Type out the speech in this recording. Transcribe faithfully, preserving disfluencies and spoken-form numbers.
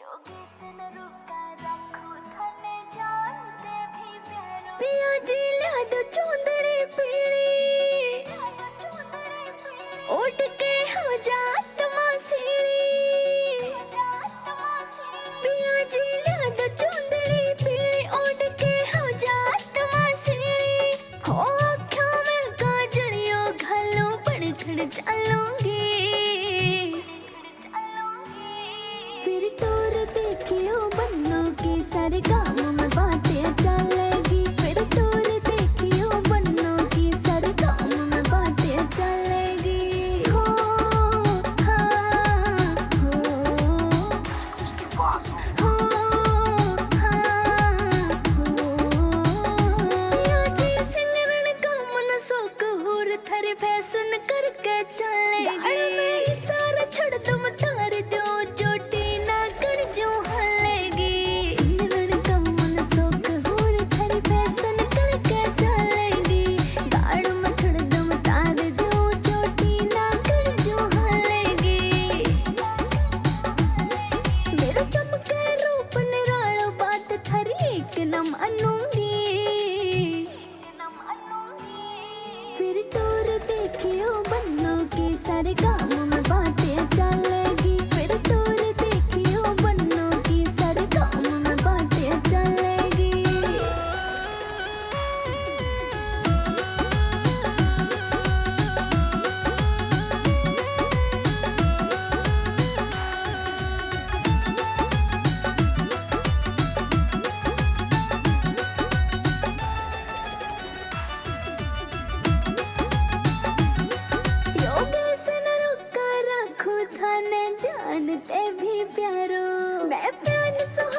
योगी से न रुका रखू थने जानते भी प्यारो पिया जी ला दो चुंदड़ी पीड़ी उठ के हो जात मासीड़ी पिया जी ला दो चुंदड़ी पीड़ी उठ के हो जात मासीड़ी हो आँखों में काजलियों घालो बड़ खड़ चलूंगी फिर टोर देखियो बन्नों की सारे काम में बातें चलेगी फिर टोर देखियो बन्नों की सारे काम में बातें चलेगी हो हाँ हो हो हाँ हो या जी सिंगरण का मन सोक हुर थर फैशन करके चलेगी सारा छोड़ तुम तार दो चोटी ना कर जो हलेगी सिंगरण का मन सोक हुर थर फैशन करके चलेगी गाड़ में छोड़ तुम तार दो चोटी ना कर जो हलेगी मेरा चमके रूप निरालो बात थारी एक न मानूंगी फिर टोर देखियो बन्नों की सारे काम में बातें चलेगी फिर टोर देखियो बन्नों की सारे काम में बातें चलेगी योगी से न रुका रखू थाने जानते भी प्यारो मैं फैन सो